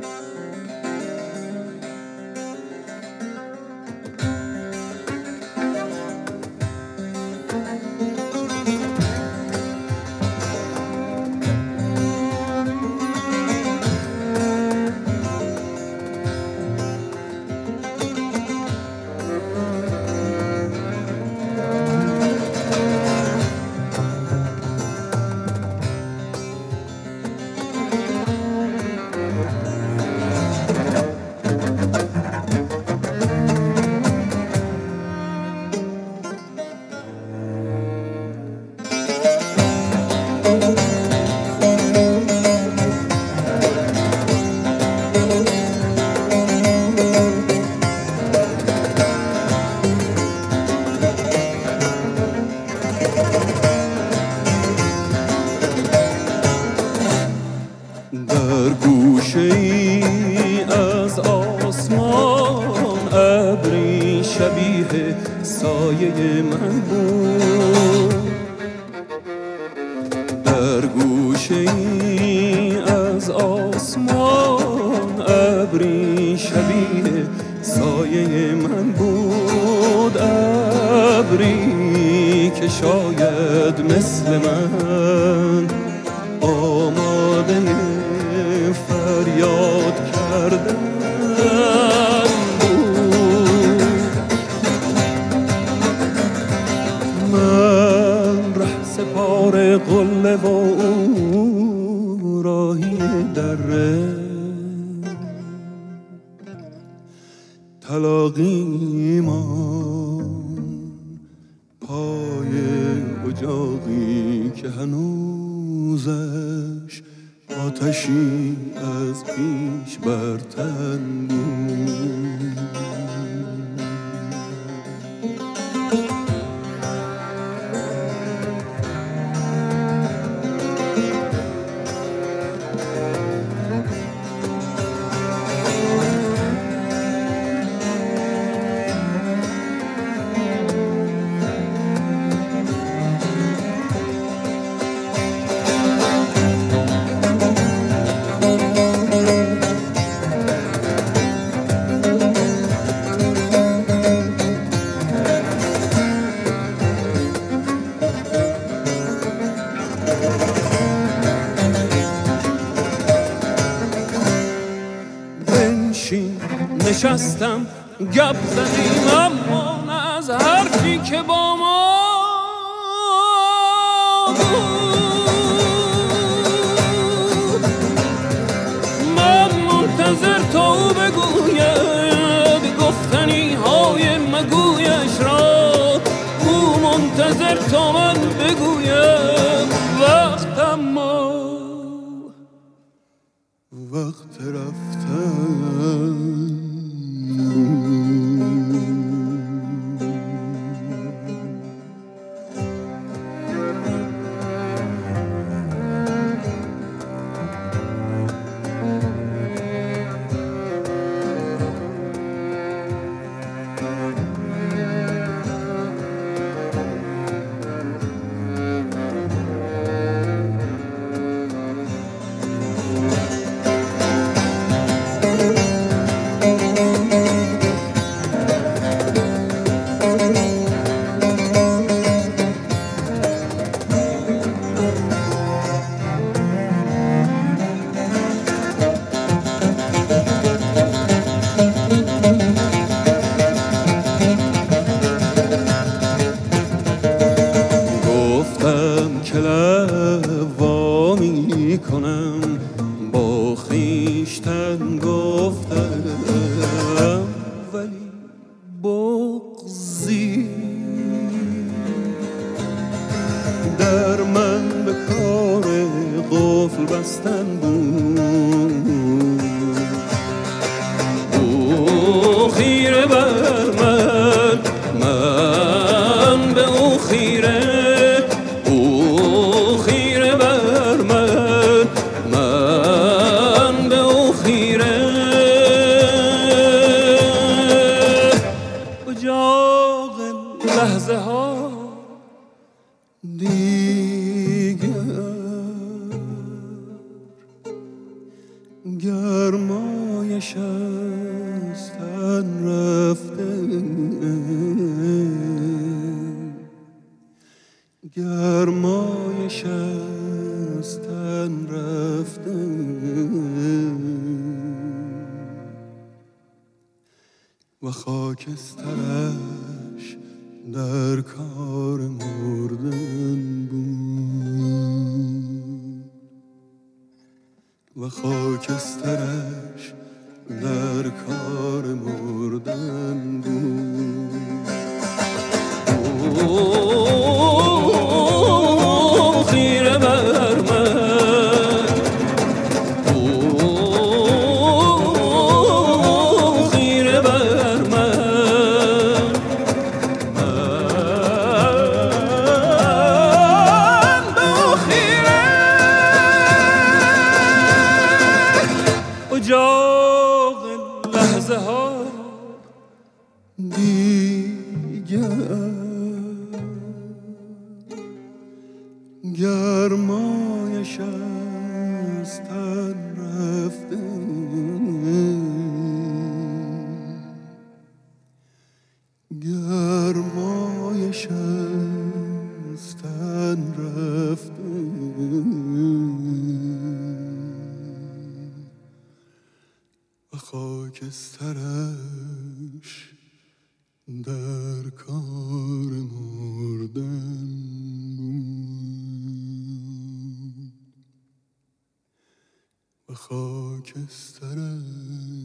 در گوشه ای از آسمان ابری شبیه سایه من بود. در گوشه ای از آسمان ابری شبیه سایه من بود. ابری که شاید مثل من آماده فریاد کردن بود. من ره سپار قله و او راهی دره، تلاقیمان پای اجاقی که هنوزش آتشی از پیش بر تن بود. نشستم گپ زدیم اما نه از حرفی که با ما بود. من منتظر تا او بگوید گفتنی های مگویش را، او منتظر تا من بگویم وقت، اما وقت رفتن. کنم با خویشتن گفتم، ولی بغضی در من به کار قفل بستن بود. او خیره بر من، من به او خیره، گرمایش از تن رفته، گرمایش از تن رفته، و خاکسترش در کار مردن بود، و خاکسترش در کار مردن بود. خیره بر من، خیره بر من، من دو خیره اجاق لحظه ها دیگر، گرمایش از تن رفته، گرمایش از تن رفته، و خاکسترش در کار مردن بود، و خاکسترش